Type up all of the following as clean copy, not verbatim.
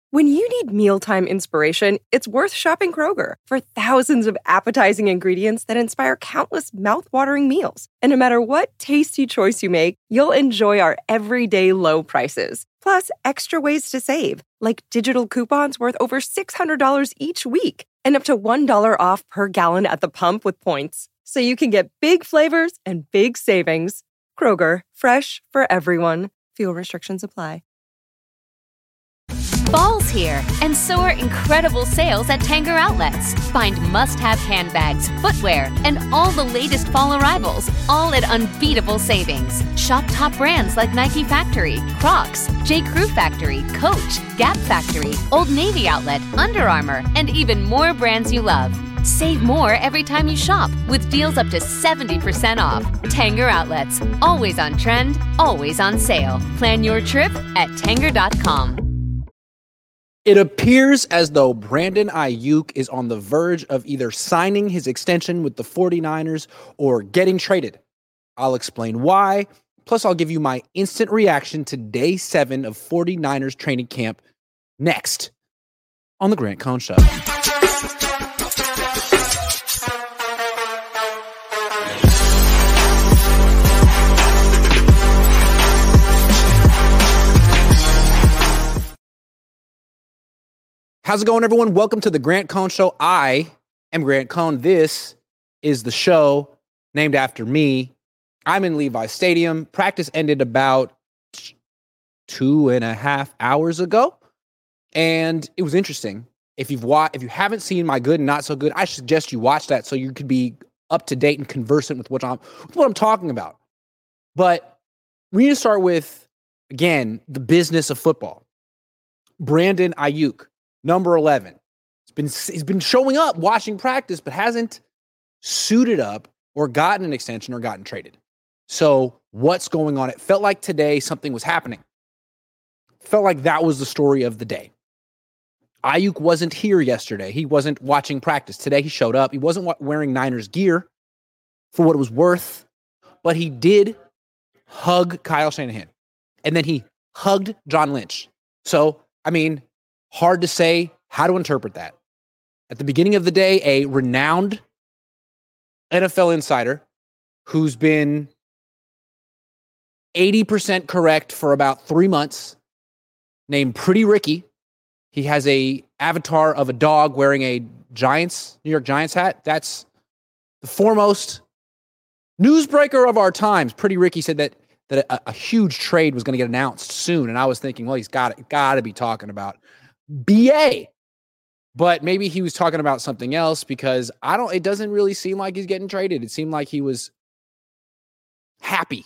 When you need mealtime inspiration, it's worth shopping Kroger for thousands of appetizing ingredients that inspire countless mouthwatering meals. And no matter what tasty choice you make, you'll enjoy our everyday low prices. Plus, extra ways to save, like digital coupons worth over $600 each week and up to $1 off per gallon at the pump with points. So you can get big flavors and big savings. Kroger, fresh for everyone. Fuel restrictions apply. Fall's here, and so are incredible sales at Tanger Outlets. Find must-have handbags, footwear, and all the latest fall arrivals, all at unbeatable savings. Shop top brands like Nike Factory, Crocs, J. Crew Factory, Coach, Gap Factory, Old Navy Outlet, Under Armour, and even more brands you love. Save more every time you shop with deals up to 70% off. Tanger Outlets, always on trend, always on sale. Plan your trip at Tanger.com. It appears as though Brandon Ayuk is on the verge of either signing his extension with the 49ers or getting traded. I'll explain why. Plus, I'll give you my instant reaction to day 7 of 49ers training camp next on The Grant Cohn Show. How's it going, everyone? Welcome to The Grant Cohn Show. I am Grant Cohn. This is the show named after me. I'm in Levi Stadium. Practice ended about 2.5 hours ago, and it was interesting. If you haven't seen my good and not so good, I suggest you watch that so you could be up to date and conversant with what I'm talking about. But we need to start with, again, the business of football. Brandon Ayuk. Number 11. He's been showing up, watching practice, but hasn't suited up or gotten an extension or gotten traded. So what's going on? It felt like today something was happening. Felt like that was the story of the day. Ayuk wasn't here yesterday. He wasn't watching practice. Today he showed up. He wasn't wearing Niners gear for what it was worth, but he did hug Kyle Shanahan. And then he hugged John Lynch. So, hard to say how to interpret that. At the beginning of the day, a renowned NFL insider who's been 80% correct for about 3 months, named Pretty Ricky. He has a avatar of a dog wearing a New York Giants hat. That's the foremost newsbreaker of our times. Pretty Ricky said that a huge trade was going to get announced soon, and I was thinking, well, he's got to be talking about BA. But maybe he was talking about something else because it doesn't really seem like he's getting traded. It seemed like he was happy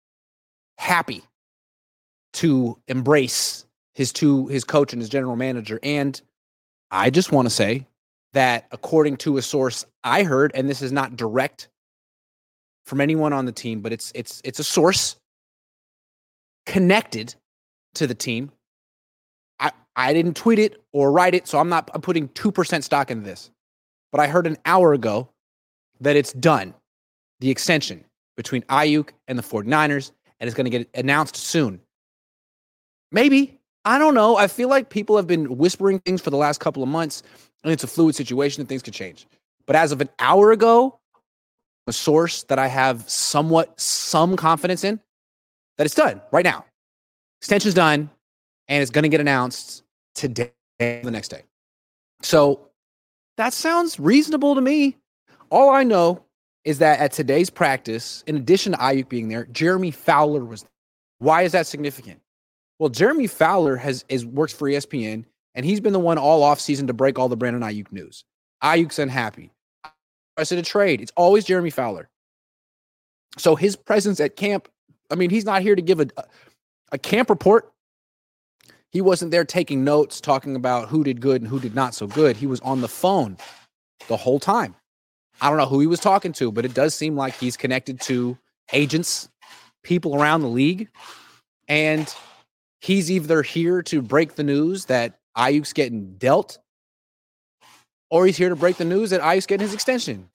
to embrace his coach and his general manager. And I just want to say that according to a source I heard, and this is not direct from anyone on the team, but it's a source connected to the team. I didn't tweet it or write it, so I'm putting 2% stock into this. But I heard an hour ago that it's done, the extension between Ayuk and the 49ers, and it's going to get announced soon. Maybe. I don't know. I feel like people have been whispering things for the last couple of months, and it's a fluid situation and things could change. But as of an hour ago, a source that I have some confidence in, that it's done right now. Extension's done, and it's going to get announced today, the next day. So that sounds reasonable to me. All I know is that at today's practice, in addition to Ayuk being there, Jeremy Fowler was there. Why is that significant? Well, Jeremy Fowler works for ESPN, and he's been the one all offseason to break all the Brandon Ayuk news. Ayuk's unhappy. I said a trade. It's always Jeremy Fowler. So his presence at camp, he's not here to give a camp report. He wasn't there taking notes, talking about who did good and who did not so good. He was on the phone the whole time. I don't know who he was talking to, but it does seem like he's connected to agents, people around the league. And he's either here to break the news that Ayuk's getting dealt, or he's here to break the news that Ayuk's getting his extension.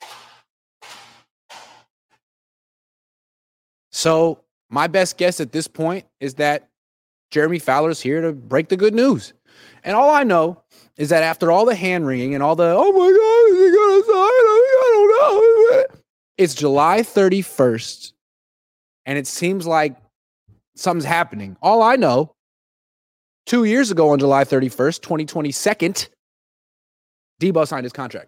So my best guess at this point is that Jeremy Fowler's here to break the good news. And all I know is that after all the hand wringing and all the, oh my God, is he going to sign? I don't know. It's July 31st, and it seems like something's happening. All I know, 2 years ago on July 31st, 2022, Debo signed his contract.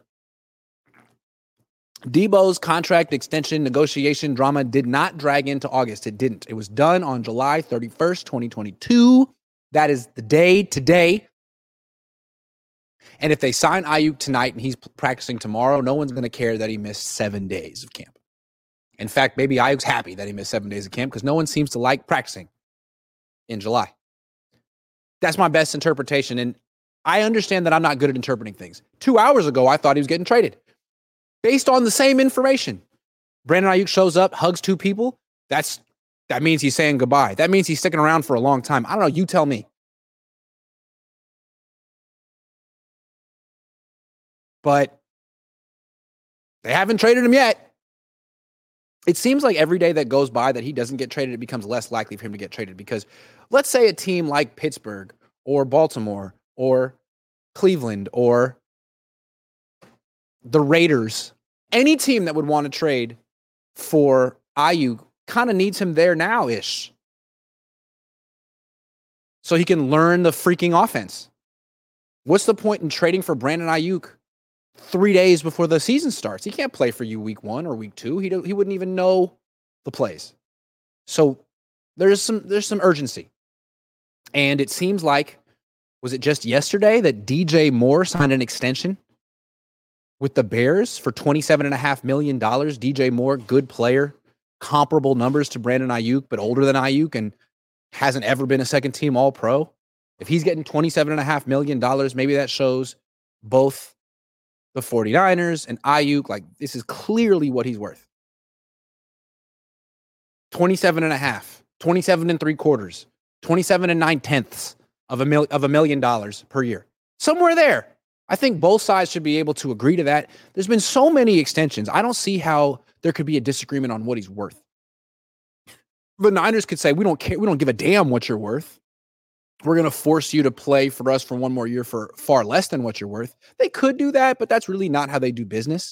Debo's contract extension negotiation drama did not drag into August. It didn't. It was done on July 31st, 2022. That is the day today. And if they sign Ayuk tonight and he's practicing tomorrow, no one's going to care that he missed 7 days of camp. In fact, maybe Ayuk's happy that he missed 7 days of camp because no one seems to like practicing in July. That's my best interpretation. And I understand that I'm not good at interpreting things. 2 hours ago, I thought he was getting traded based on the same information. Brandon Ayuk shows up, hugs two people. That means he's saying goodbye. That means he's sticking around for a long time. I don't know. You tell me. But they haven't traded him yet. It seems like every day that goes by that he doesn't get traded, it becomes less likely for him to get traded. Because let's say a team like Pittsburgh or Baltimore or Cleveland or the Raiders, any team that would want to trade for Ayuk kind of needs him there now-ish. So he can learn the freaking offense. What's the point in trading for Brandon Ayuk 3 days before the season starts? He can't play for you week 1 or week 2. He wouldn't even know the plays. So there's some urgency. And it seems like, was it just yesterday that DJ Moore signed an extension with the Bears for $27.5 million? DJ Moore, good player, comparable numbers to Brandon Ayuk, but older than Ayuk and hasn't ever been a second-team All-Pro. If he's getting $27.5 million, maybe that shows both the 49ers and Ayuk, like, this is clearly what he's worth. 27.5, 27 and 3/4, 27 and 9/10 of $1 million per year. Somewhere there. I think both sides should be able to agree to that. There's been so many extensions. I don't see how there could be a disagreement on what he's worth. The Niners could say, we don't care. We don't give a damn what you're worth. We're going to force you to play for us for one more year for far less than what you're worth. They could do that, but that's really not how they do business.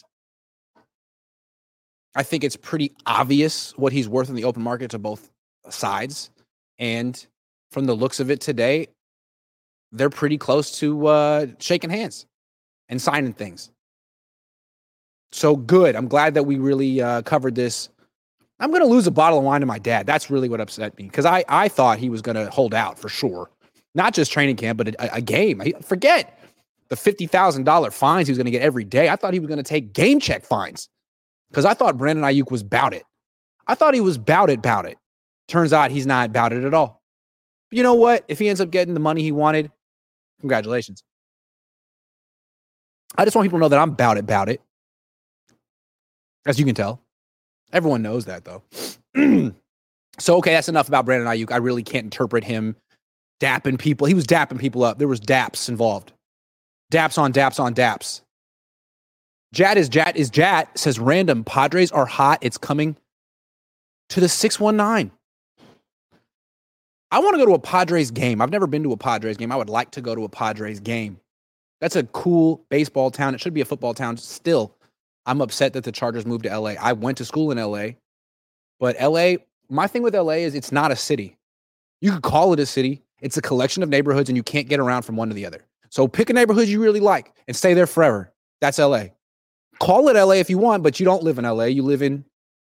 I think it's pretty obvious what he's worth in the open market to both sides. And from the looks of it today, they're pretty close to shaking hands and signing things. So good. I'm glad that we really covered this. I'm going to lose a bottle of wine to my dad. That's really what upset me, because I thought he was going to hold out for sure. Not just training camp, but a game. Forget the $50,000 fines he was going to get every day. I thought he was going to take game check fines because I thought Brandon Ayuk was bout it. I thought he was bout it. Turns out he's not bout it at all. But you know what? If he ends up getting the money he wanted, congratulations. I just want people to know that I'm bout it. As you can tell. Everyone knows that, though. So, okay, that's enough about Brandon Ayuk. I really can't interpret him dapping people. He was dapping people up. There was daps involved. Daps on daps. Jat is Jat says, random, Padres are hot. It's coming to the 619. I want to go to a Padres game. I've never been to a Padres game. I would like to go to a Padres game. That's a cool baseball town. It should be a football town still. I'm upset that the Chargers moved to LA. I went to school in LA, but LA, my thing with LA is it's not a city. You could call it a city. It's a collection of neighborhoods and you can't get around from one to the other. So pick a neighborhood you really like and stay there forever. That's LA. Call it LA if you want, but you don't live in LA. You live in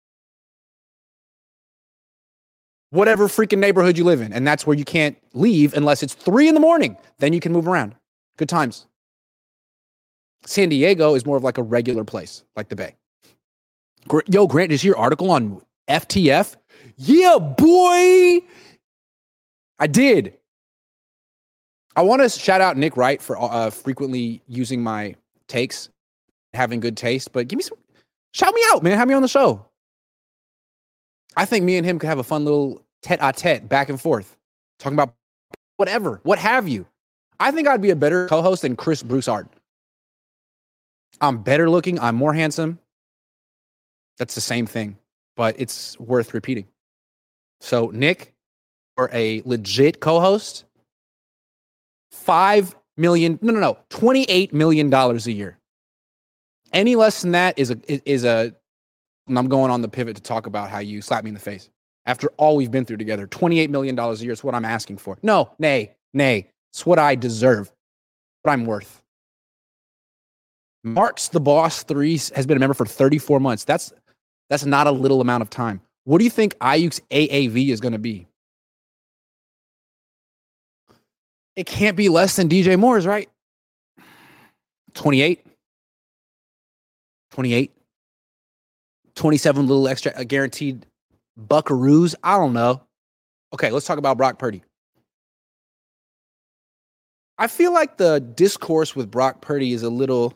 whatever freaking neighborhood you live in. And that's where you can't leave unless it's 3 a.m. Then you can move around. Good times. San Diego is more of like a regular place, like the Bay. Yo, Grant, did you hear your article on FTF? Yeah, boy! I did. I want to shout out Nick Wright for frequently using my takes, having good taste, but shout me out, man. Have me on the show. I think me and him could have a fun little tete-a-tete back and forth, talking about whatever, what have you. I think I'd be a better co-host than Chris Broussard. I'm better looking. I'm more handsome. That's the same thing, but it's worth repeating. So, Nick, for a legit co-host, $28 million a year. Any less than that is a, and I'm going on the pivot to talk about how you slap me in the face. After all we've been through together, $28 million a year is what I'm asking for. No, nay. It's what I deserve, what I'm worth. Marks the Boss 3 has been a member for 34 months. That's not a little amount of time. What do you think Ayuk's AAV is going to be? It can't be less than DJ Moore's, right? 28. 27 little extra guaranteed buckaroos. I don't know. Okay, let's talk about Brock Purdy. I feel like the discourse with Brock Purdy is a little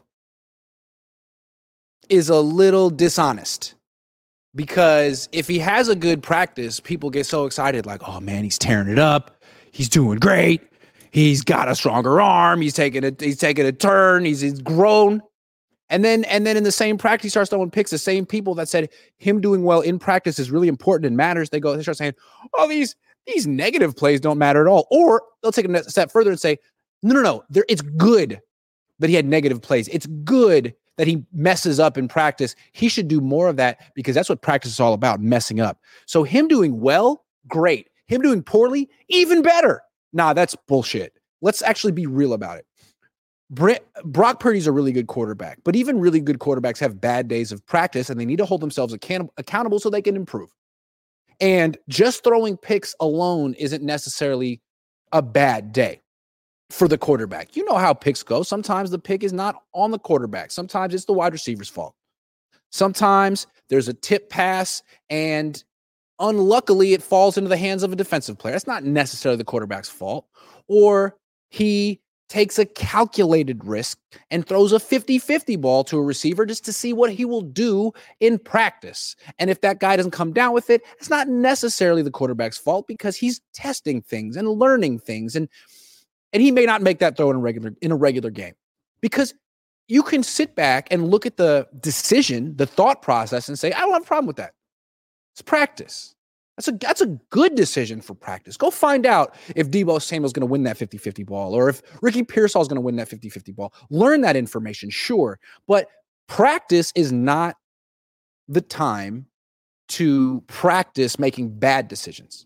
dishonest, because if he has a good practice, people get so excited, like, oh man, he's tearing it up. He's doing great. He's got a stronger arm. He's taking a turn. He's grown. And then in the same practice, he starts throwing picks. The same people that said him doing well in practice is really important and matters, they start saying, oh, these negative plays don't matter at all. Or they'll take a step further and say, no. It's good that he had negative plays. It's good that he messes up in practice. He should do more of that, because that's what practice is all about, messing up. So him doing well, great. Him doing poorly, even better. Nah, that's bullshit. Let's actually be real about it. Brock Purdy's a really good quarterback, but even really good quarterbacks have bad days of practice, and they need to hold themselves accountable so they can improve. And just throwing picks alone isn't necessarily a bad day for the quarterback. You know how picks go. Sometimes the pick is not on the quarterback. Sometimes it's the wide receiver's fault. Sometimes there's a tip pass and unluckily it falls into the hands of a defensive player. That's not necessarily the quarterback's fault. Or he takes a calculated risk and throws a 50-50 ball to a receiver just to see what he will do in practice. And if that guy doesn't come down with it, it's not necessarily the quarterback's fault, because he's testing things and learning things. And he may not make that throw in a regular game, because you can sit back and look at the decision, the thought process, and say, I don't have a problem with that. It's practice. That's a good decision for practice. Go find out if Deebo Samuel's going to win that 50-50 ball, or if Ricky Pearsall's going to win that 50-50 ball. Learn that information, sure. But practice is not the time to practice making bad decisions.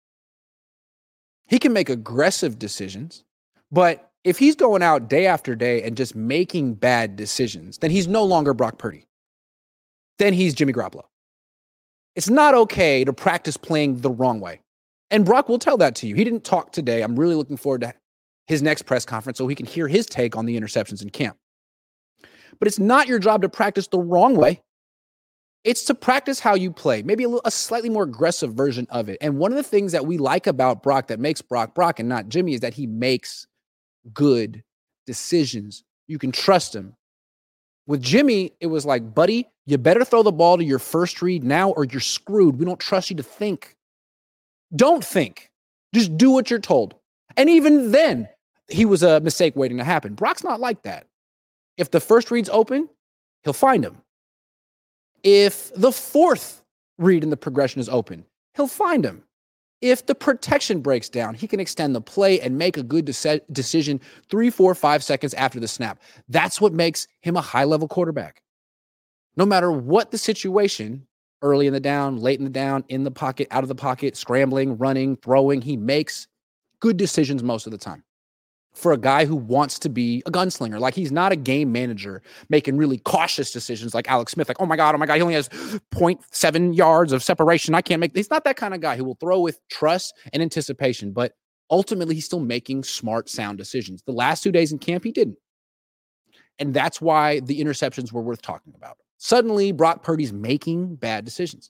He can make aggressive decisions, but if he's going out day after day and just making bad decisions, then he's no longer Brock Purdy. Then he's Jimmy Garoppolo. It's not okay to practice playing the wrong way. And Brock will tell that to you. He didn't talk today. I'm really looking forward to his next press conference so he can hear his take on the interceptions in camp. But it's not your job to practice the wrong way. It's to practice how you play, maybe a slightly more aggressive version of it. And one of the things that we like about Brock that makes Brock Brock and not Jimmy is that he makes good decisions. You can trust him. With Jimmy, it was like, buddy, you better throw the ball to your first read now or you're screwed. We don't trust you to think. Don't think. Just do what you're told. And even then, he was a mistake waiting to happen. Brock's not like that. If the first read's open, he'll find him. If the fourth read in the progression is open, he'll find him. If the protection breaks down, he can extend the play and make a good decision 3, 4, 5 seconds after the snap. That's what makes him a high-level quarterback. No matter what the situation, early in the down, late in the down, in the pocket, out of the pocket, scrambling, running, throwing, he makes good decisions most of the time. For a guy who wants to be a gunslinger, like he's not a game manager making really cautious decisions like Alex Smith, like, oh my God, he only has 0.7 yards of separation. I can't make, he's not that kind of guy who will throw with trust and anticipation, but ultimately he's still making smart, sound decisions. The last 2 days in camp, he didn't. And that's why the interceptions were worth talking about. Suddenly, Brock Purdy's making bad decisions.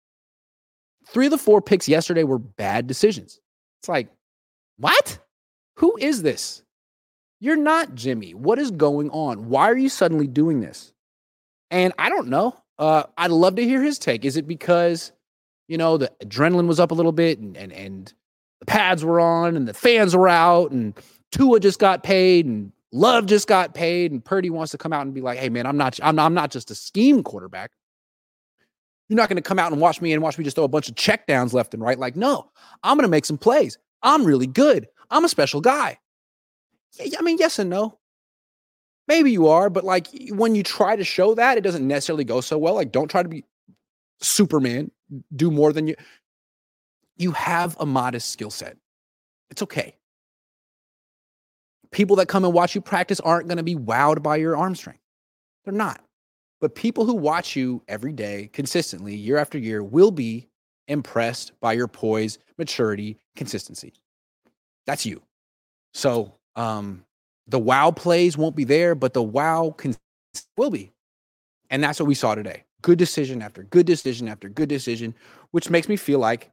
3 of the 4 picks yesterday were bad decisions. It's like, what? Who is this? You're not Jimmy. What is going on? Why are you suddenly doing this? And I don't know. I'd love to hear his take. Is it because, the adrenaline was up a little bit and the pads were on and the fans were out and Tua just got paid and Love just got paid and Purdy wants to come out and be like, hey man, I'm not just a scheme quarterback. You're not going to come out and watch me just throw a bunch of checkdowns left and right. Like, no, I'm going to make some plays. I'm really good. I'm a special guy. I mean, yes and no. Maybe you are, but like when you try to show that, it doesn't necessarily go so well. Like, don't try to be Superman, do more than you. You have a modest skill set. It's okay. People that come and watch you practice aren't going to be wowed by your arm strength. They're not. But people who watch you every day, consistently, year after year, will be impressed by your poise, maturity, consistency. That's you. So the wow plays won't be there, but the wow will be. And that's what we saw today. Good decision after good decision after good decision, which makes me feel like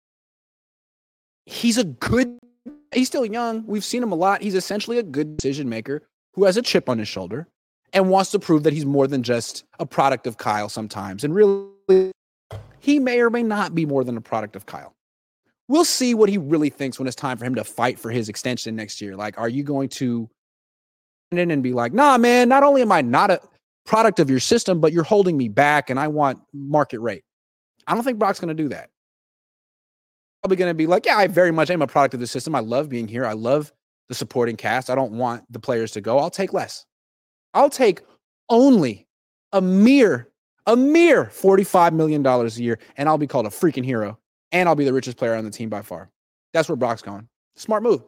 he's still young. We've seen him a lot. He's essentially a good decision maker who has a chip on his shoulder and wants to prove that he's more than just a product of Kyle sometimes. And really, he may or may not be more than a product of Kyle. We'll see what he really thinks when it's time for him to fight for his extension next year. Like, are you going to in and be like, nah, man, not only am I not a product of your system, but you're holding me back and I want market rate. I don't think Brock's going to do that. Probably going to be like, yeah, I very much am a product of the system. I love being here. I love the supporting cast. I don't want the players to go. I'll take less. I'll take only a mere $45 million a year, and I'll be called a freaking hero, and I'll be the richest player on the team by far. That's where Brock's going. Smart move.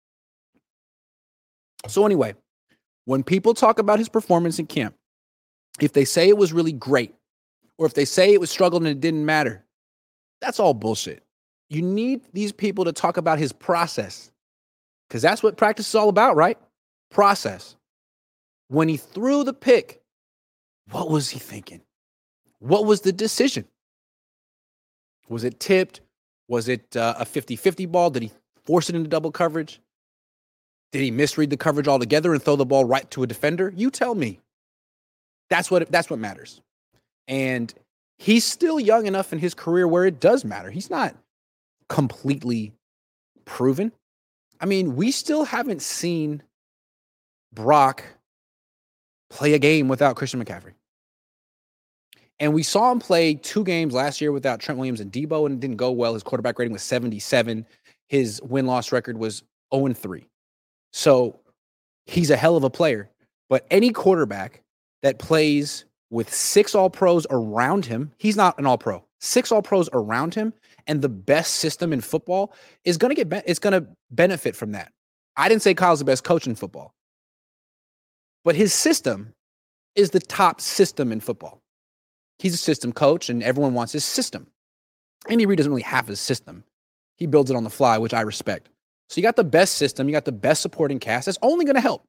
So anyway, when people talk about his performance in camp, if they say it was really great, or if they say it was struggled and it didn't matter, that's all bullshit. You need these people to talk about his process, because that's what practice is all about, right? Process. When he threw the pick, what was he thinking? What was the decision? Was it tipped? Was it a 50-50 ball? Did he force it into double coverage? Did he misread the coverage altogether and throw the ball right to a defender? You tell me. That's what matters. And he's still young enough in his career where it does matter. He's not completely proven. I mean, we still haven't seen Brock play a game without Christian McCaffrey. And we saw him play 2 games last year without Trent Williams and Debo, and it didn't go well. His quarterback rating was 77. His win-loss record was 0-3. So he's a hell of a player. But any quarterback that plays with 6 All-Pros around him, he's not an All-Pro. 6 All-Pros around him, and the best system in football is going to benefit from that. I didn't say Kyle's the best coach in football, but his system is the top system in football. He's a system coach, and everyone wants his system. Andy Reid doesn't really have his system. He builds it on the fly, which I respect. So you got the best system, you got the best supporting cast. That's only going to help.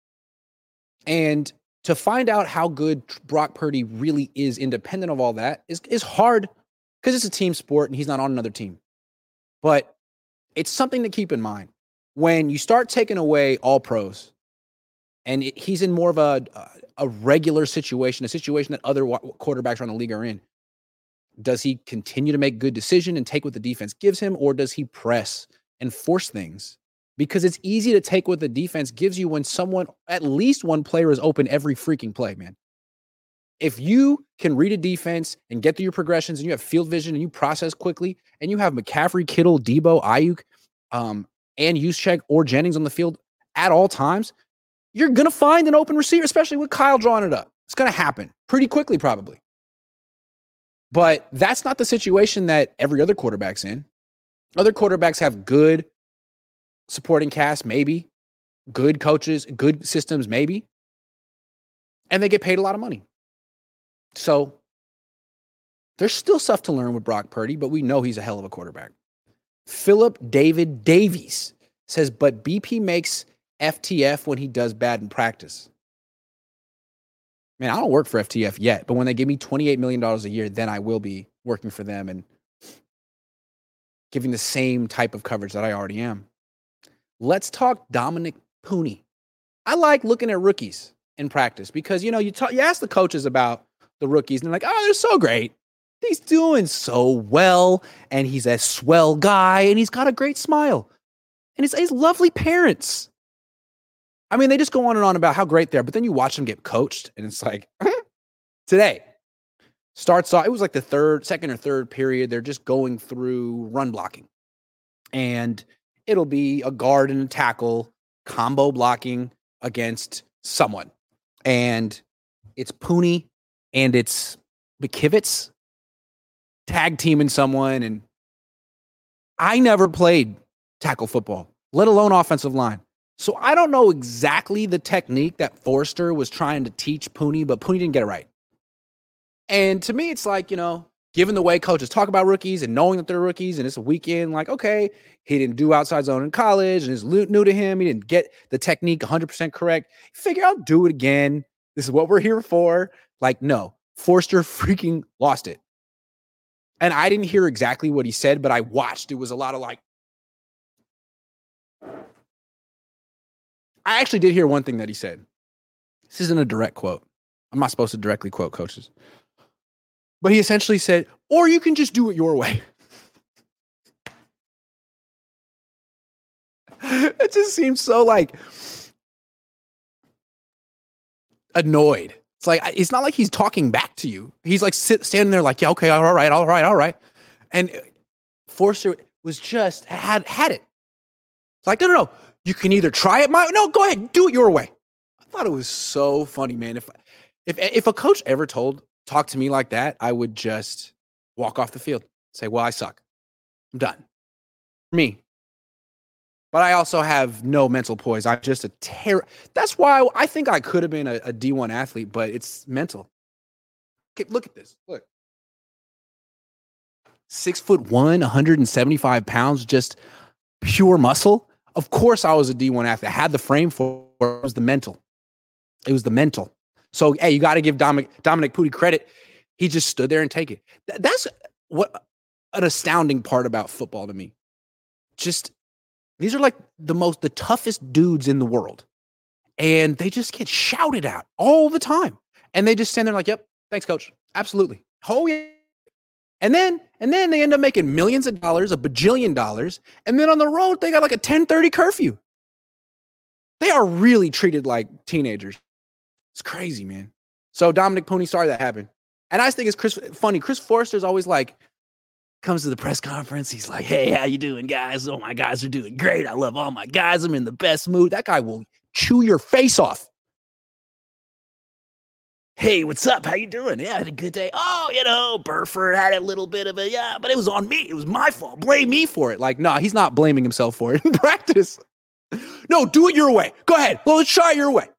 And to find out how good Brock Purdy really is independent of all that is hard, because it's a team sport and he's not on another team. But it's something to keep in mind. When you start taking away all pros and he's in more of a regular situation, a situation that other quarterbacks around the league are in, does he continue to make good decision and take what the defense gives him, or does he press and force things? Because it's easy to take what the defense gives you when at least one player is open every freaking play, man. If you can read a defense and get through your progressions and you have field vision and you process quickly and you have McCaffrey, Kittle, Debo, Ayuk, and Juszczyk or Jennings on the field at all times, you're going to find an open receiver, especially with Kyle drawing it up. It's going to happen pretty quickly, probably. But that's not the situation that every other quarterback's in. Other quarterbacks have good supporting cast, maybe. Good coaches, good systems, maybe. And they get paid a lot of money. So there's still stuff to learn with Brock Purdy, but we know he's a hell of a quarterback. Philip David Davies says, but BP makes FTF when he does bad in practice. Man, I don't work for FTF yet, but when they give me $28 million a year, then I will be working for them and giving the same type of coverage that I already am. Let's talk Dominic Pooney. I like looking at rookies in practice because, you ask the coaches about the rookies and they're like, oh, they're so great. He's doing so well, and he's a swell guy, and he's got a great smile. And his lovely parents. I mean, they just go on and on about how great they are, but then you watch them get coached, and it's like, today, starts off, it was like the second or third period, they're just going through run blocking. And it'll be a guard and a tackle, combo blocking against someone. And it's Pooney and it's McKivitz tag teaming someone. And I never played tackle football, let alone offensive line. So I don't know exactly the technique that Forster was trying to teach Pooney, but Pooney didn't get it right. And to me, it's like, given the way coaches talk about rookies and knowing that they're rookies and it's a weekend, like, okay, he didn't do outside zone in college and it's new to him. He didn't get the technique 100% correct. Figure I'll do it again. This is what we're here for. Like, no, Forster freaking lost it. And I didn't hear exactly what he said, but I watched. It was a lot of like, I actually did hear one thing that he said. This isn't a direct quote. I'm not supposed to directly quote coaches. But he essentially said, or you can just do it your way. It just seems so like annoyed. It's like, it's not like he's talking back to you. He's like standing there like, yeah, okay, all right. And Forster was just had it. It's like, no. You can either try it no, go ahead, do it your way. I thought it was so funny, man. If a coach ever talked to me like that, I would just walk off the field. Say, well, I suck. I'm done. Me. But I also have no mental poise. I'm just that's why I think I could have been a D1 athlete, but it's mental. Okay, look at this. Look. 6'1", 175 pounds, just pure muscle. Of course I was a D1 athlete. I had the frame for it. It was the mental. So, hey, you got to give Dominic Pooney credit. He just stood there and take it. That's what an astounding part about football to me. Just, these are like the toughest dudes in the world. And they just get shouted at all the time. And they just stand there like, yep, thanks, coach. Absolutely. Oh, yeah. And then they end up making millions of dollars, $1 bajillion. And then on the road, they got like a 10:30 curfew. They are really treated like teenagers. It's crazy, man. So Dominic Pooney, sorry that happened. And I just think it's funny. Chris Forster's always like, comes to the press conference. He's like, hey, how you doing, guys? Oh, my guys are doing great. I love all my guys. I'm in the best mood. That guy will chew your face off. Hey, what's up? How you doing? Yeah, I had a good day. Oh, Burford had a little bit of but it was on me. It was my fault. Blame me for it. Like, no, he's not blaming himself for it in practice. No, do it your way. Go ahead. Well, let's try it your way.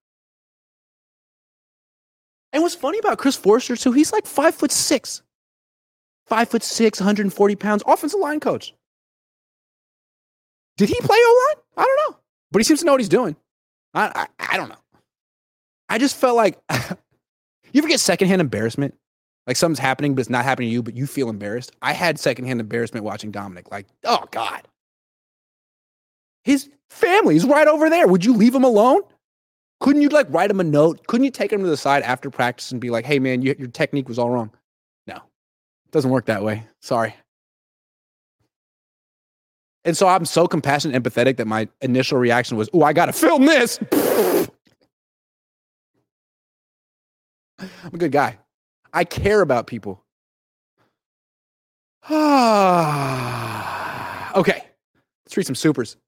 And what's funny about Chris Forster, too, he's like 5'6". 5'6", 140 pounds, offensive line coach. Did he play O-line? I don't know. But he seems to know what he's doing. I don't know. I just felt like... You ever get secondhand embarrassment? Like something's happening, but it's not happening to you, but you feel embarrassed? I had secondhand embarrassment watching Dominic. Like, oh, God. His family's right over there. Would you leave him alone? Couldn't you, like, write him a note? Couldn't you take him to the side after practice and be like, hey, man, your technique was all wrong? No. It doesn't work that way. Sorry. And so I'm so compassionate and empathetic that my initial reaction was, I got to film this. I'm a good guy. I care about people. Okay. Let's read some supers.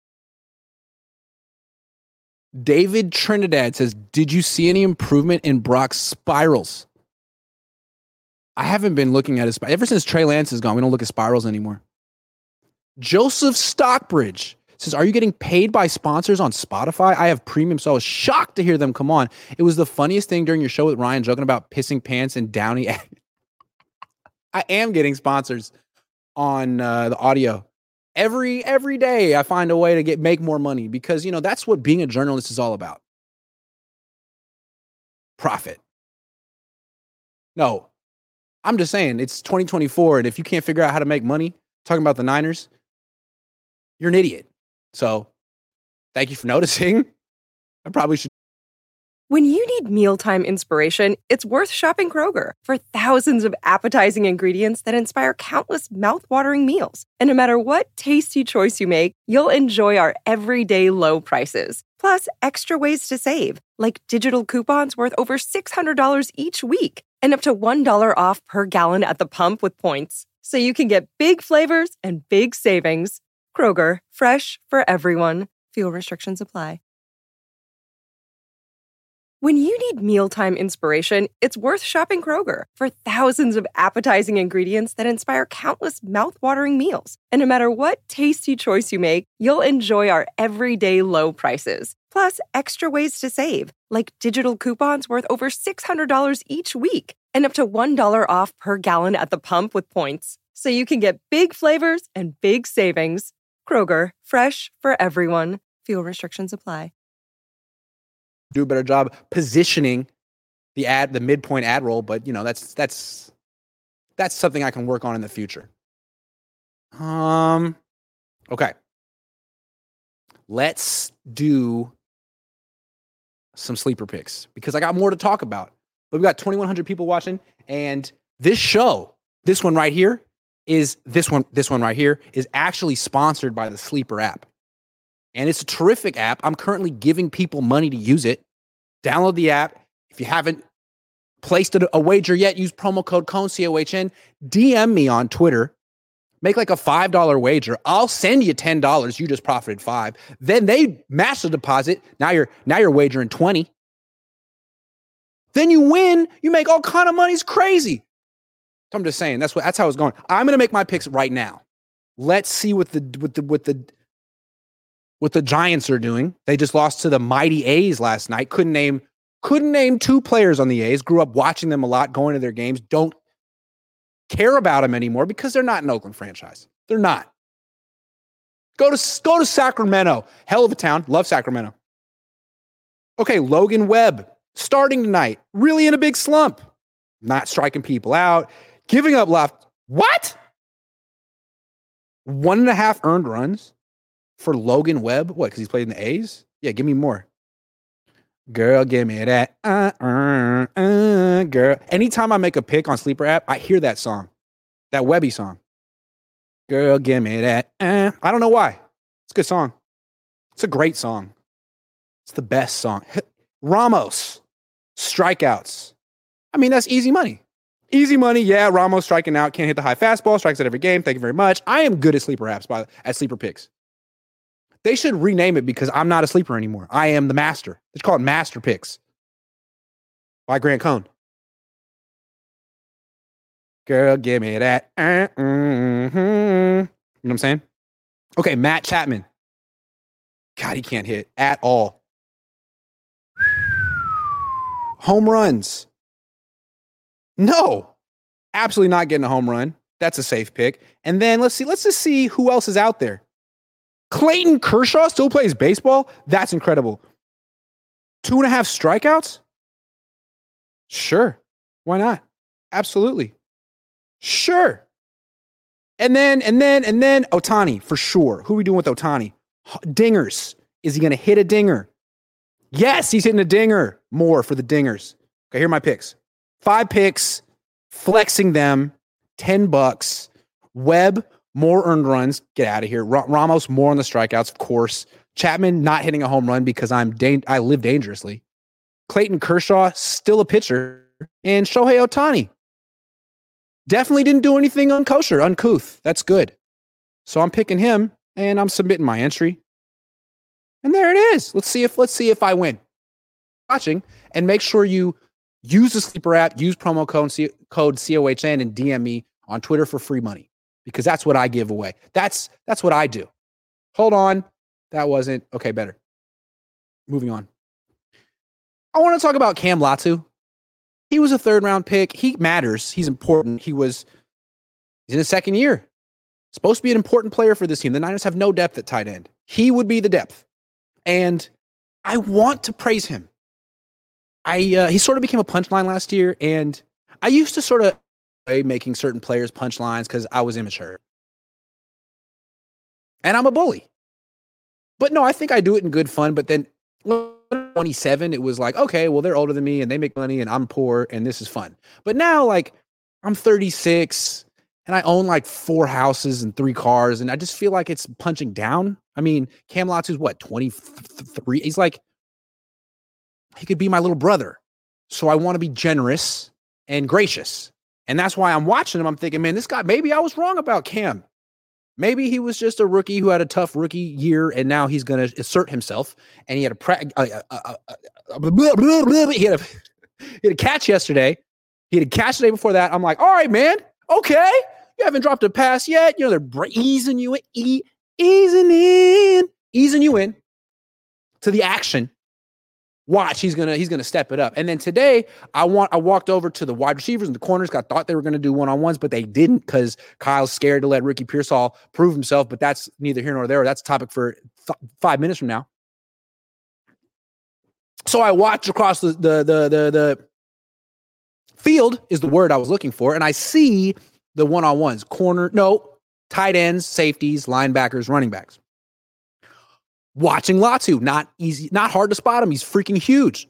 David Trinidad says, did you see any improvement in Brock's spirals? I haven't been looking at his ever since Trey Lance is gone. We don't look at spirals anymore. Joseph Stockbridge says, are you getting paid by sponsors on Spotify? I have premium, so I was shocked to hear them come on. It was the funniest thing during your show with Ryan joking about pissing pants and Downey. I am getting sponsors on the audio. Every day I find a way to make more money because, that's what being a journalist is all about. Profit. No, I'm just saying it's 2024. And if you can't figure out how to make money talking about the Niners, you're an idiot. So thank you for noticing. I probably should. When you need mealtime inspiration, it's worth shopping Kroger for thousands of appetizing ingredients that inspire countless mouth-watering meals. And no matter what tasty choice you make, you'll enjoy our everyday low prices. Plus, extra ways to save, like digital coupons worth over $600 each week and up to $1 off per gallon at the pump with points. So you can get big flavors and big savings. Kroger, fresh for everyone. Fuel restrictions apply. When you need mealtime inspiration, it's worth shopping Kroger for thousands of appetizing ingredients that inspire countless mouthwatering meals. And no matter what tasty choice you make, you'll enjoy our everyday low prices. Plus, extra ways to save, like digital coupons worth over $600 each week and up to $1 off per gallon at the pump with points. So you can get big flavors and big savings. Kroger, fresh for everyone. Fuel restrictions apply. Do a better job positioning the midpoint ad roll, but that's something I can work on in the future. Okay. Let's do some sleeper picks because I got more to talk about. But we got 2,100 people watching, and this one right here is actually sponsored by the Sleeper app. And it's a terrific app. I'm currently giving people money to use it. Download the app. If you haven't placed a wager yet, use promo code COHN, COHN. DM me on Twitter. Make like a $5 wager. I'll send you $10. You just profited $5. Then they match the deposit. Now you're wagering $20. Then you win. You make all kind of money. It's crazy. So I'm just saying that's how it's going. I'm gonna make my picks right now. Let's see what the Giants are doing. They just lost to the mighty A's last night. Couldn't name two players on the A's. Grew up watching them a lot, going to their games. Don't care about them anymore because they're not an Oakland franchise. They're not. Go to Sacramento. Hell of a town. Love Sacramento. Okay, Logan Webb starting tonight. Really in a big slump. Not striking people out. Giving up left. What? 1.5 earned runs for Logan Webb? What, because he's played in the A's? Yeah, give me more. Girl, give me that. Girl. Anytime I make a pick on Sleeper app, I hear that song. That Webby song. Girl, give me that. I don't know why. It's a good song. It's a great song. It's the best song. Ramos. Strikeouts. I mean, that's easy money. Easy money. Yeah, Ramos striking out. Can't hit the high fastball. Strikes at every game. Thank you very much. I am good at Sleeper apps, at Sleeper picks. They should rename it because I'm not a sleeper anymore. I am the master. Let's call it Master Picks by Grant Cohn. Girl, give me that. You know what I'm saying? Okay, Matt Chapman. God, he can't hit at all. Home runs. No, absolutely not getting a home run. That's a safe pick. And then let's just see who else is out there. Clayton Kershaw still plays baseball? That's incredible. 2.5 strikeouts? Sure. Why not? Absolutely. Sure. And then Ohtani, for sure. Who are we doing with Ohtani? Dingers. Is he going to hit a dinger? Yes, he's hitting a dinger. More for the dingers. Okay, here are my picks. 5 picks, flexing them, $10. Webb, more earned runs. Get out of here. Ramos, more on the strikeouts, of course. Chapman, not hitting a home run because I live dangerously. Clayton Kershaw, still a pitcher. And Shohei Ohtani. Definitely didn't do anything uncouth. That's good. So I'm picking him, and I'm submitting my entry. And there it is. Let's see if I win. Watching, and make sure you use the Sleeper app, use promo code COHN, and DM me on Twitter for free money. Because that's what I give away. That's what I do. Hold on. That wasn't. Okay, better. Moving on. I want to talk about Cam Latu. He was a 3rd-round pick. He matters. He's important. He's in his 2nd year. Supposed to be an important player for this team. The Niners have no depth at tight end. He would be the depth. And I want to praise him. He sort of became a punchline last year, and I used to sort of making certain players punchlines because I was immature. And I'm a bully. But no, I think I do it in good fun. But then 27, it was like, okay, well, they're older than me and they make money and I'm poor and this is fun. But now, like, I'm 36 and I own like 4 houses and 3 cars, and I just feel like it's punching down. I mean, Cam Latu's what, 23? He's like, he could be my little brother. So I want to be generous and gracious. And that's why I'm watching him. I'm thinking, man, this guy, maybe I was wrong about Cam. Maybe he was just a rookie who had a tough rookie year, and now he's going to assert himself. And he had he had a catch yesterday. He had a catch the day before that. I'm like, all right, man. Okay. You haven't dropped a pass yet. You know, they're easing you in, easing you in to the action. Watch, he's gonna step it up. And then today, I walked over to the wide receivers and the corners. I thought they were gonna do one-on-ones, but they didn't because Kyle's scared to let Ricky Pearsall prove himself. But that's neither here nor there. That's a topic for 5 minutes from now. So I watch across the field is the word I was looking for, and I see the one-on-ones, tight ends, safeties, linebackers, running backs. Watching Latu, not easy, not hard to spot him. He's freaking huge.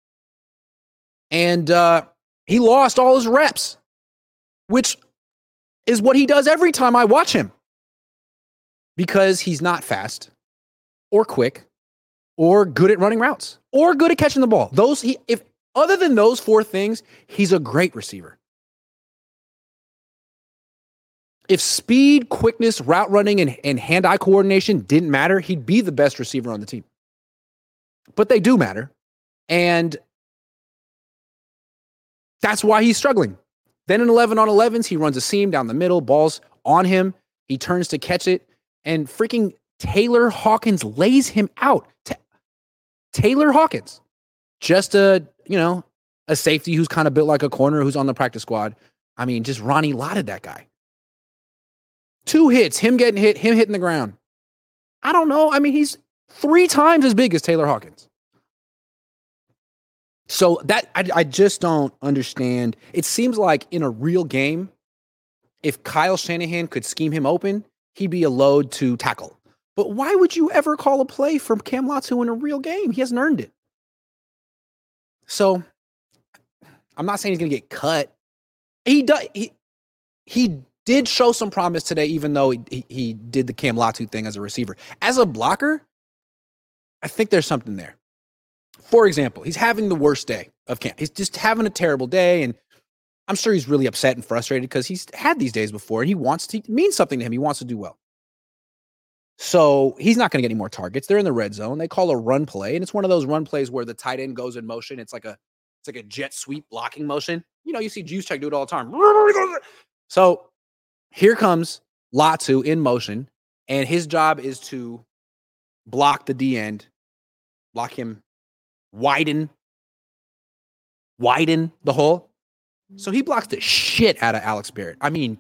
And he lost all his reps, which is what he does every time I watch him. Because he's not fast or quick or good at running routes or good at catching the ball. If other than those 4 things, he's a great receiver. If speed, quickness, route running, and hand-eye coordination didn't matter, he'd be the best receiver on the team. But they do matter. And that's why he's struggling. Then in 11-on-11s, he runs a seam down the middle, ball's on him. He turns to catch it, and freaking Taylor Hawkins lays him out. Taylor Hawkins, just a safety who's kind of built like a corner who's on the practice squad. I mean, just Ronnie Lotted that guy. 2 hits, him getting hit, him hitting the ground. I don't know. I mean, he's 3 times as big as Taylor Hawkins. So that I just don't understand. It seems like in a real game, if Kyle Shanahan could scheme him open, he'd be a load to tackle. But why would you ever call a play from Cam Latu in a real game? He hasn't earned it. So I'm not saying he's going to get cut. He did show some promise today, even though he did the Cam Latu thing as a receiver. As a blocker, I think there's something there. For example, he's having the worst day of camp. He's just having a terrible day, and I'm sure he's really upset and frustrated because he's had these days before, and it means something to him. He wants to do well. So he's not going to get any more targets. They're in the red zone. They call a run play, and it's one of those run plays where the tight end goes in motion. It's like a jet sweep blocking motion. You see Juszczyk do it all the time. So here comes Latu in motion, and his job is to block the D end, block him, widen the hole. So he blocks the shit out of Alex Barrett. I mean,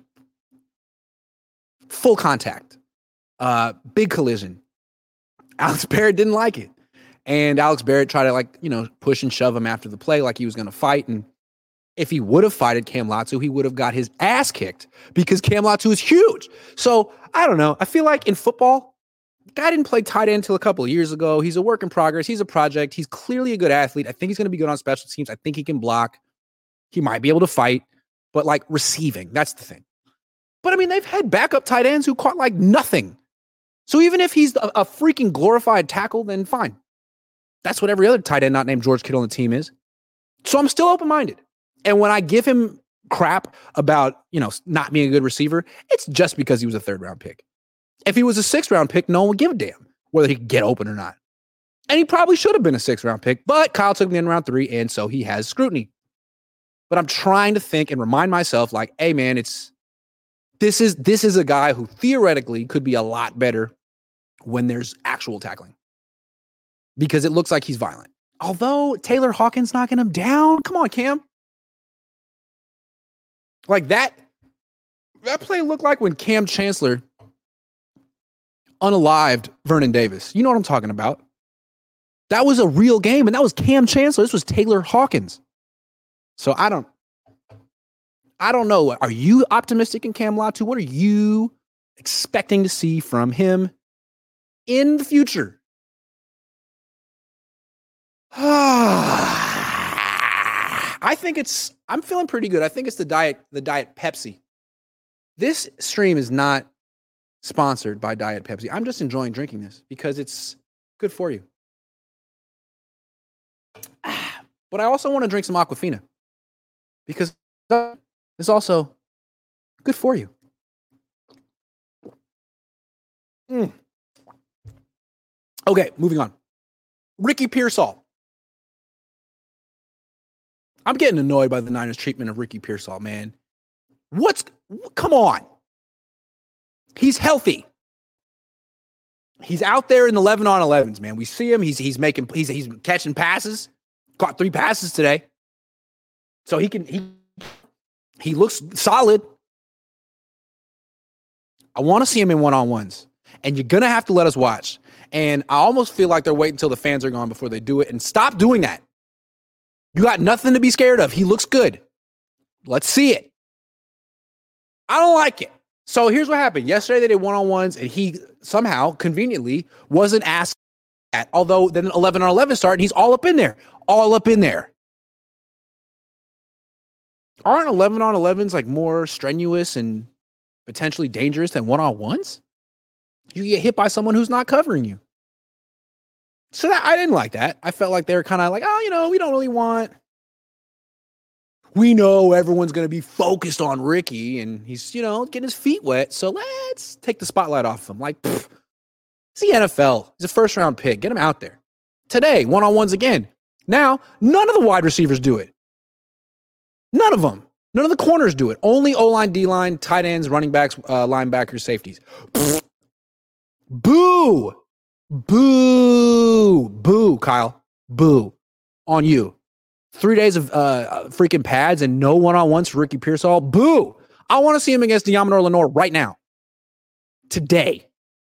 full contact, big collision. Alex Barrett didn't like it. And Alex Barrett tried to push and shove him after the play like he was going to fight. And if he would have fighted Cam Latu, he would have got his ass kicked because Cam Latu is huge. So I don't know. I feel like in football, the guy didn't play tight end until a couple of years ago. He's a work in progress. He's a project. He's clearly a good athlete. I think he's going to be good on special teams. I think he can block. He might be able to fight, but receiving, that's the thing. But I mean, they've had backup tight ends who caught nothing. So even if he's a freaking glorified tackle, then fine. That's what every other tight end not named George Kittle on the team is. So I'm still open-minded. And when I give him crap about, not being a good receiver, it's just because he was a 3rd-round pick. If he was a 6th-round pick, no one would give a damn whether he could get open or not. And he probably should have been a 6th-round pick, but Kyle took him in round 3, and so he has scrutiny. But I'm trying to think and remind myself, hey, man, this is a guy who theoretically could be a lot better when there's actual tackling. Because it looks like he's violent. Although Taylor Hawkins knocking him down, come on, Cam. That play looked like when Cam Chancellor unalived Vernon Davis. You know what I'm talking about. That was a real game, and that was Cam Chancellor. This was Taylor Hawkins. So I don't know. Are you optimistic in Cam Latu? What are you expecting to see from him in the future? I'm feeling pretty good. I think it's the Diet Pepsi. This stream is not sponsored by Diet Pepsi. I'm just enjoying drinking this because it's good for you. But I also want to drink some Aquafina because it's also good for you. Okay, moving on. Ricky Pearsall. I'm getting annoyed by the Niners' treatment of Ricky Pearsall, man. Come on. He's healthy. He's out there in 11 on 11s, man. We see him. He's catching passes. Caught 3 passes today. So he looks solid. I want to see him in one-on-ones. And you're going to have to let us watch. And I almost feel like they're waiting until the fans are gone before they do it. And stop doing that. You got nothing to be scared of. He looks good. Let's see it. I don't like it. So here's what happened. Yesterday they did one-on-ones, and he somehow, conveniently, wasn't asked that. Although then 11 on 11 started, and he's all up in there. All up in there. Aren't 11 on 11s like more strenuous and potentially dangerous than one-on-ones? You get hit by someone who's not covering you. So I didn't like that. I felt like they were kind of like, oh, we don't really want. We know everyone's going to be focused on Ricky, and he's, getting his feet wet. So let's take the spotlight off him. Like, it's the NFL. He's a first-round pick. Get him out there. Today, one-on-ones again. Now, none of the wide receivers do it. None of them. None of the corners do it. Only O-line, D-line, tight ends, running backs, linebackers, safeties. Boo! Boo! Boo, Kyle. Boo. On you. 3 days of freaking pads and no one-on-ones for Ricky Pearsall. Boo! I want to see him against Deommodore Lenoir right now. Today.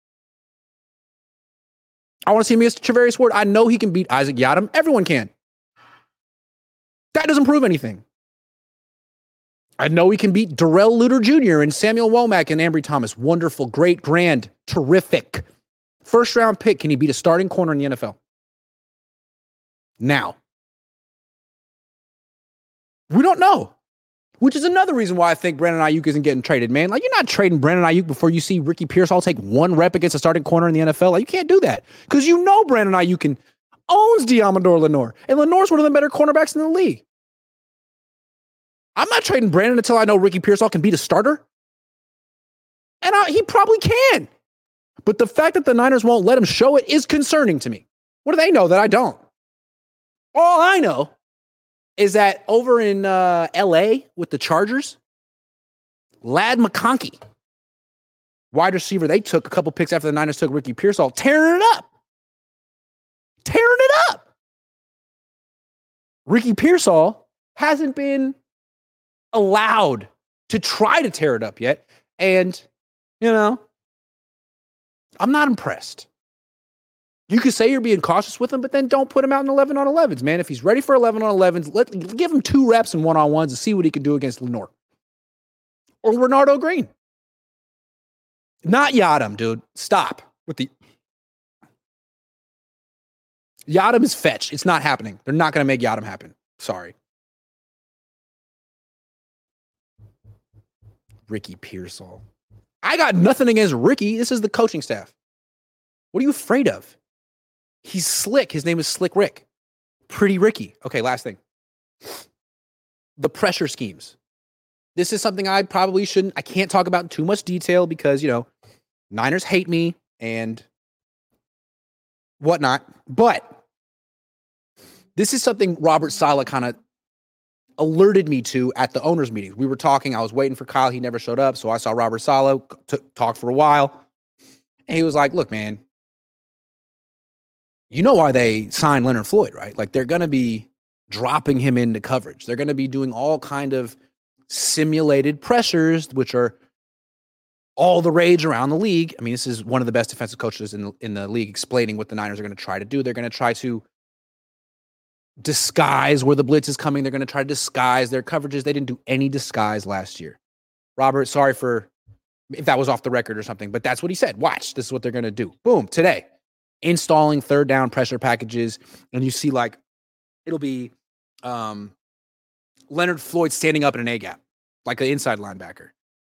I want to see him against Charvarius Ward. I know he can beat Isaac Yiadom. Everyone can. That doesn't prove anything. I know he can beat Darrell Luter Jr. and Samuel Womack and Ambry Thomas. Wonderful, great, grand, terrific. First-round pick. Can he beat a starting corner in the NFL? Now. We don't know. Which is another reason why I think Brandon Ayuk isn't getting traded, man. Like, you're not trading Brandon Ayuk before you see Ricky Pearsall take 1 rep against a starting corner in the NFL. Like, you can't do that. Because Brandon Ayuk owns Deommodore Lenoir. And Lenoir's one of the better cornerbacks in the league. I'm not trading Brandon until I know Ricky Pearsall can beat a starter. And he probably can. But the fact that the Niners won't let him show it is concerning to me. What do they know that I don't? All I know is that over in L.A. with the Chargers, Ladd McConkey, wide receiver, they took a couple picks after the Niners took Ricky Pearsall, tearing it up. Tearing it up. Ricky Pearsall hasn't been allowed to try to tear it up yet. And, I'm not impressed. You could say you're being cautious with him, but then don't put him out in 11 on 11s, man. If he's ready for 11 on 11s, give him 2 reps in one-on-ones and see what he can do against Lenoir. Or Renardo Green. Not Yiadom, dude. Stop with the... Yiadom is fetch. It's not happening. They're not going to make Yiadom happen. Sorry. Ricky Pearsall. I got nothing against Ricky. This is the coaching staff. What are you afraid of? He's slick. His name is Slick Rick. Pretty Ricky. Okay, last thing. The pressure schemes. This is something I probably shouldn't. I can't talk about in too much detail because, Niners hate me and whatnot. But this is something Robert Saleh kind of alerted me to at the owners' meetings. We were talking. I was waiting for Kyle. He never showed up. So I saw Robert Saleh talk for a while. And he was like, look, man, you know why they signed Leonard Floyd, right? Like, they're going to be dropping him into coverage. They're going to be doing all kind of simulated pressures, which are all the rage around the league. I mean, this is one of the best defensive coaches in the league explaining what the Niners are going to try to do. They're going to try to disguise where the blitz is coming. They're going to try to disguise their coverages. They didn't do any disguise last year. Robert, sorry for if that was off the record or something, but that's what he said. Watch, this is what they're going to do. Boom, today. Installing third down pressure packages, and you see it'll be Leonard Floyd standing up in an A-gap, like an inside linebacker.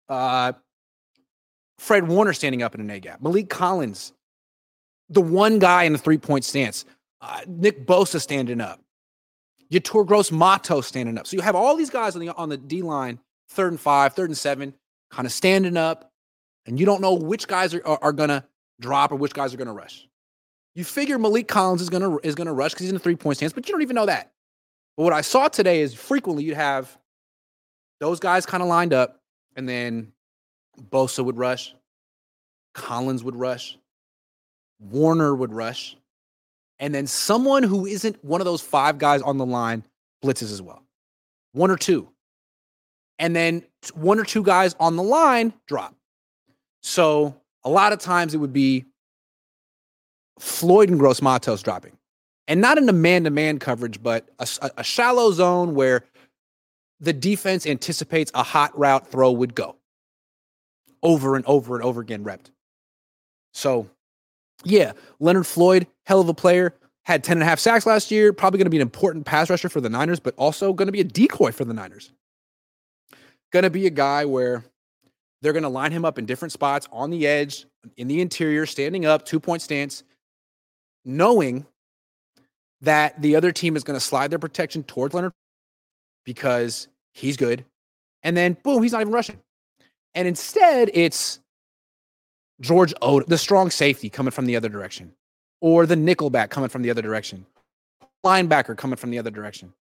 Fred Warner standing up in an A-gap. Malik Collins, the one guy in the three-point stance. Nick Bosa standing up. Yetur Gross-Mato standing up. So you have all these guys on the D-line, 3rd and 5, 3rd and 7, kind of standing up, and you don't know which guys are going to drop or which guys are going to rush. You figure Malik Collins is going to rush because he's in a 3-point stance, but you don't even know that. But what I saw today is frequently you'd have those guys kind of lined up, and then Bosa would rush, Collins would rush, Warner would rush, and then someone who isn't one of those 5 guys on the line blitzes as well. 1 or 2. And then 1 or 2 guys on the line drop. So a lot of times it would be Floyd and Gross Matos dropping. And not in the man-to-man coverage, but a shallow zone where the defense anticipates a hot route throw would go. Over and over and over again repped. So, yeah, Leonard Floyd, hell of a player, had 10.5 sacks last year, probably going to be an important pass rusher for the Niners, but also going to be a decoy for the Niners. Going to be a guy where they're going to line him up in different spots, on the edge, in the interior, standing up, 2-point stance, knowing that the other team is going to slide their protection towards Leonard because he's good. And then, boom, he's not even rushing. And instead, it's George Odom, the strong safety coming from the other direction, or the nickelback coming from the other direction, linebacker coming from the other direction.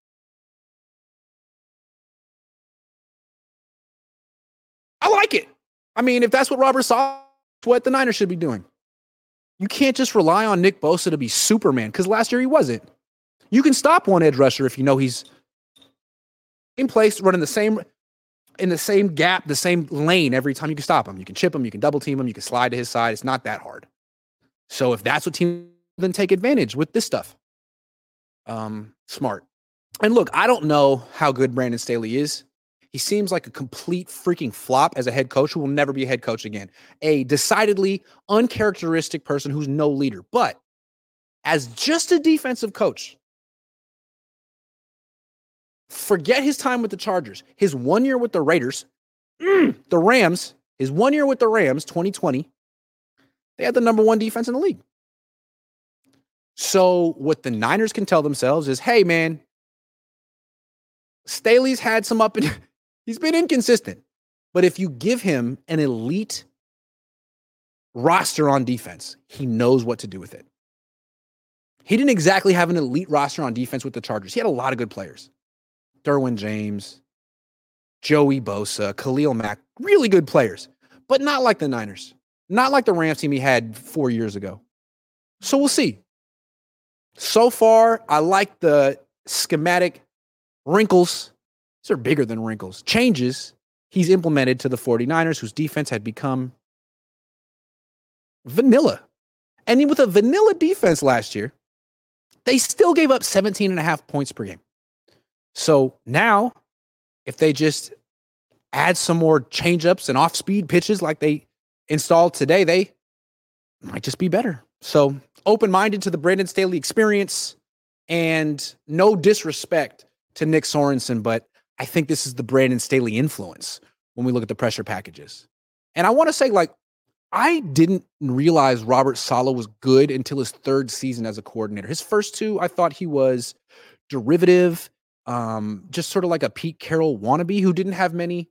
I like it. I mean, if that's what Robert Saleh, what the Niners should be doing. You can't just rely on Nick Bosa to be Superman, because last year he wasn't. You can stop one edge rusher if you know he's in place, running in the same gap, the same lane every time you can stop him. You can chip him, you can double team him, you can slide to his side. It's not that hard. So if that's what teams then take advantage with this stuff. Smart. And look, I don't know how good Brandon Staley is. He seems like a complete freaking flop as a head coach who will never be a head coach again. A decidedly uncharacteristic person who's no leader. But as just a defensive coach, forget his time with the Chargers. His 1 year with the Raiders, the Rams, his 1 year with the Rams, 2020, they had the number 1 defense in the league. So what the Niners can tell themselves is, hey, man, Staley's had some up and he's been inconsistent. But if you give him an elite roster on defense, he knows what to do with it. He didn't exactly have an elite roster on defense with the Chargers. He had a lot of good players. Derwin James, Joey Bosa, Khalil Mack, really good players, but not like the Niners, not like the Rams team he had 4 years ago. So we'll see. So far, I like the schematic wrinkles. These are bigger than wrinkles. Changes he's implemented to the 49ers, whose defense had become vanilla. And with a vanilla defense last year, they still gave up 17.5 points per game. So now, if they just add some more changeups and off-speed pitches like they installed today, they might just be better. So open-minded to the Brandon Staley experience, and no disrespect to Nick Sorensen, but I think this is the Brandon Staley influence when we look at the pressure packages. And I want to say, I didn't realize Robert Saleh was good until his 3rd season as a coordinator. His first 2, I thought he was derivative, just sort of like a Pete Carroll wannabe who didn't have many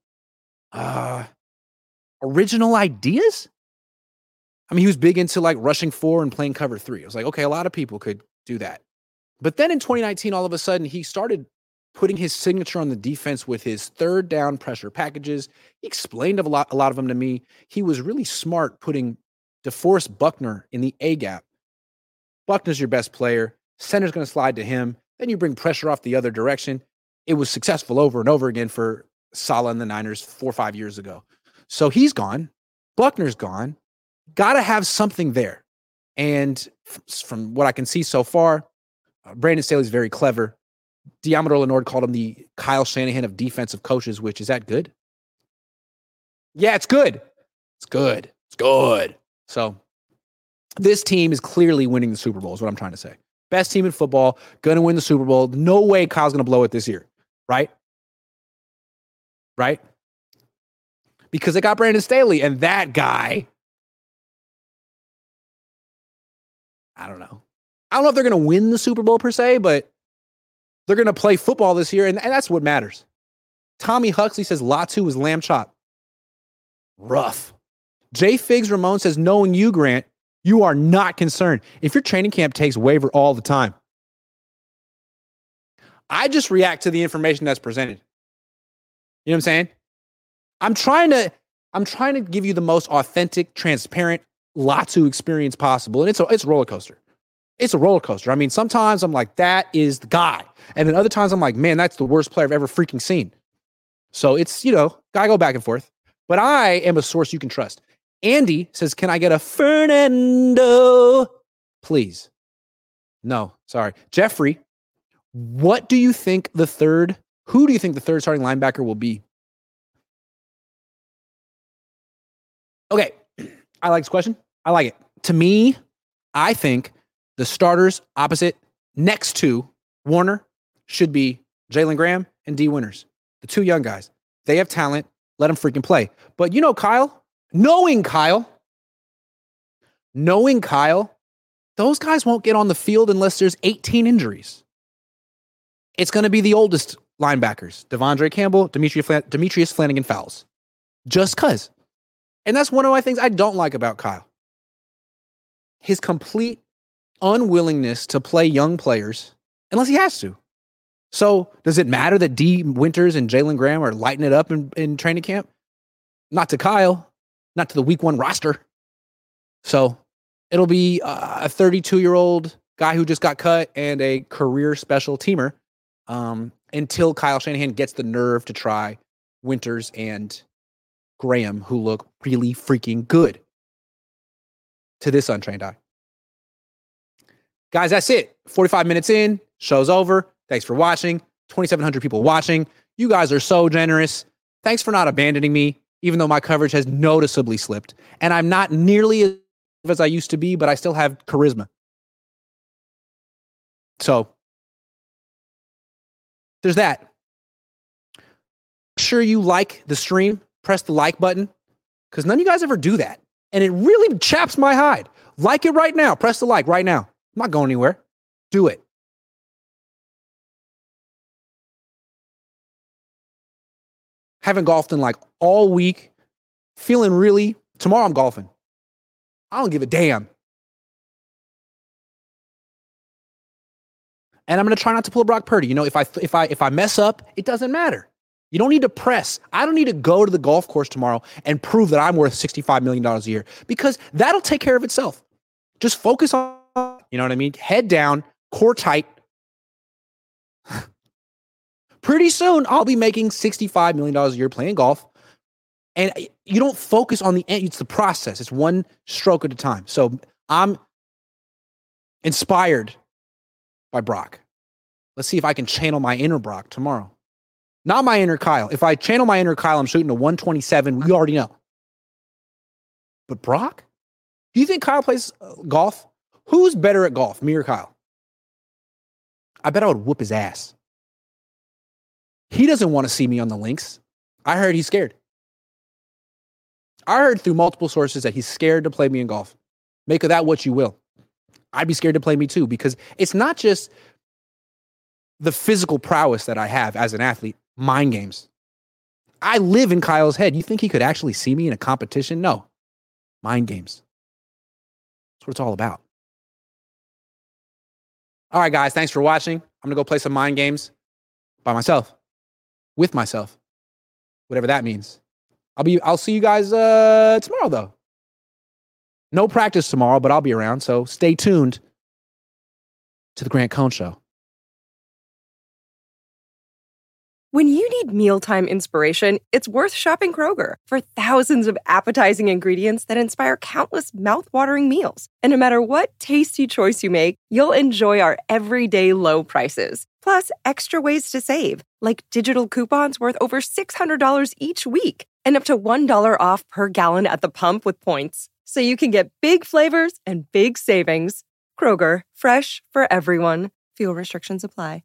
original ideas. I mean, he was big into rushing 4 and playing cover 3. I was like, okay, a lot of people could do that. But then in 2019, all of a sudden, he started putting his signature on the defense with his 3rd down pressure packages. He explained a lot of them to me. He was really smart putting DeForest Buckner in the A gap. Buckner's your best player. Center's going to slide to him. Then you bring pressure off the other direction. It was successful over and over again for Saleh and the Niners 4 or 5 years ago. So he's gone. Buckner's gone. Got to have something there. And from what I can see so far, Brandon Staley's very clever. Diamador Lenord called him the Kyle Shanahan of defensive coaches, which is that good? Yeah, it's good. It's good. It's good. So this team is clearly winning the Super Bowl is what I'm trying to say. Best team in football, going to win the Super Bowl. No way Kyle's going to blow it this year, right? Right? Because they got Brandon Staley, and that guy, I don't know. I don't know if they're going to win the Super Bowl per se, but they're going to play football this year, and that's what matters. Tommy Huxley says Latu is lamb chop. Rough. Jay Figs Ramon says, knowing you, Grant, You are not concerned. If your training camp takes waiver all the time, I just react to the information that's presented. You know what I'm saying? I'm trying to give you the most authentic, transparent Latu experience possible. And it's a roller coaster. It's a roller coaster. I mean, sometimes I'm like, that is the guy. And then other times I'm like, man, that's the worst player I've ever freaking seen. So it's, gotta go back and forth. But I am a source you can trust. Andy says, can I get a Fernando? Please. No, sorry. Jeffrey, who do you think the third starting linebacker will be? Okay. I like this question. I like it. To me, I think the starters opposite next to Warner should be Jalen Graham and D. Winters, the two young guys. They have talent. Let them freaking play. But knowing Kyle, those guys won't get on the field unless there's 18 injuries. It's going to be the oldest linebackers, Devondre Campbell, Demetrius Flannigan-Fowles, just because. And that's one of my things I don't like about Kyle. His complete unwillingness to play young players unless he has to. So does it matter that D. Winters and Jalen Graham are lighting it up in training camp? Not to Kyle, not to the week one roster. So it'll be a 32-year-old guy who just got cut and a career special teamer until Kyle Shanahan gets the nerve to try Winters and Graham, who look really freaking good to this untrained eye. Guys, that's it. 45 minutes in, show's over. Thanks for watching. 2,700 people watching. You guys are so generous. Thanks for not abandoning me, even though my coverage has noticeably slipped. And I'm not nearly as I used to be, but I still have charisma. So, there's that. Make sure you like the stream. Press the like button, because none of you guys ever do that. And it really chaps my hide. Like it right now. Press the like right now. I'm not going anywhere. Do it. Haven't golfed in like all week. Tomorrow I'm golfing. I don't give a damn. And I'm going to try not to pull a Brock Purdy. If I mess up, it doesn't matter. You don't need to press. I don't need to go to the golf course tomorrow and prove that I'm worth $65 million a year, because that'll take care of itself. Just focus on, you know what I mean? Head down, core tight. Pretty soon, I'll be making $65 million a year playing golf. And you don't focus on the end. It's the process. It's one stroke at a time. So I'm inspired by Brock. Let's see if I can channel my inner Brock tomorrow. Not my inner Kyle. If I channel my inner Kyle, I'm shooting a 127. We already know. But Brock? Do you think Kyle plays golf? Who's better at golf, me or Kyle? I bet I would whoop his ass. He doesn't want to see me on the links. I heard he's scared. I heard through multiple sources that he's scared to play me in golf. Make of that what you will. I'd be scared to play me too, because it's not just the physical prowess that I have as an athlete. Mind games. I live in Kyle's head. You think he could actually see me in a competition? No. Mind games. That's what it's all about. All right, guys. Thanks for watching. I'm going to go play some mind games by myself. With myself. Whatever that means. I'll see you guys tomorrow, though. No practice tomorrow, but I'll be around. So stay tuned to the Grant Cohn Show. When you need mealtime inspiration, it's worth shopping Kroger for thousands of appetizing ingredients that inspire countless mouth-watering meals. And no matter what tasty choice you make, you'll enjoy our everyday low prices. Plus, extra ways to save, like digital coupons worth over $600 each week and up to $1 off per gallon at the pump with points. So you can get big flavors and big savings. Kroger, fresh for everyone. Fuel restrictions apply.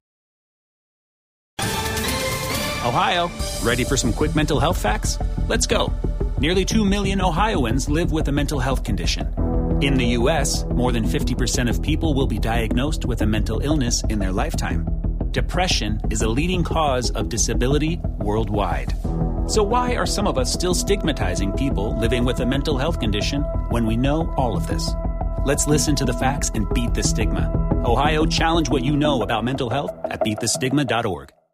Ohio, ready for some quick mental health facts? Let's go. Nearly 2 million Ohioans live with a mental health condition. In the U.S., more than 50% of people will be diagnosed with a mental illness in their lifetime. Depression is a leading cause of disability worldwide. So why are some of us still stigmatizing people living with a mental health condition when we know all of this? Let's listen to the facts and beat the stigma. Ohio, challenge what you know about mental health at beatthestigma.org.